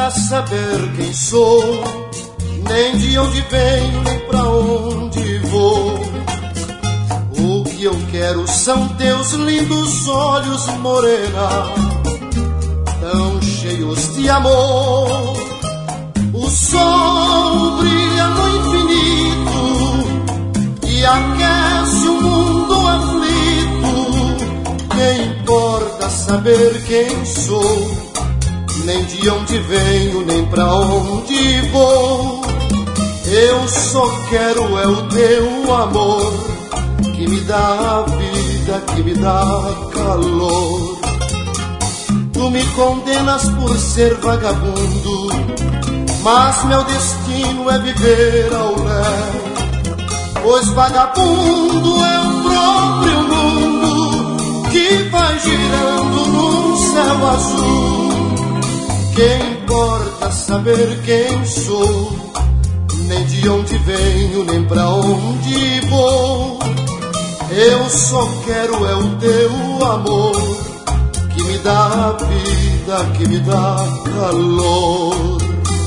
saber quem sou, nem de onde venho, nem pra onde vou. O que eu quero são teus lindos olhos, morena, tão cheios de amor. O sol brilha no infinito e aquece o mundo aflito. Que importa saber quem sou, nem de onde venho, nem pra onde vou. Eu só quero é o teu amor, que me dá a vida, que me dá calor. Tu me condenas por ser vagabundo, mas meu destino é viver ao léu. Pois vagabundo é o próprio mundo que vai girando num céu azul. Que importa saber quem sou, nem de onde venho, nem pra onde vou. Eu só quero é o teu amor, que me dá a vida, que me dá calor.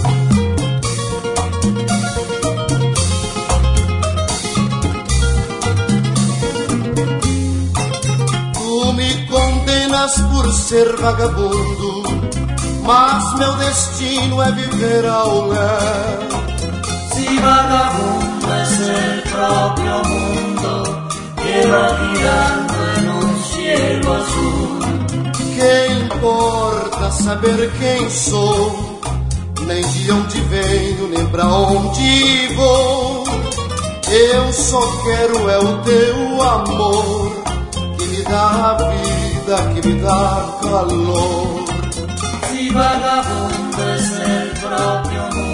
Tu me condenas por ser vagabundo, mas meu destino é viver ao léu. Si vagabundo es el propio mundo que va girando en un cielo azul. Que importa saber quem sou, nem de onde venho, nem pra onde vou. Eu só quero é o teu amor, que me dá a vida, que me dá calor. Si vagabundo es el propio mundo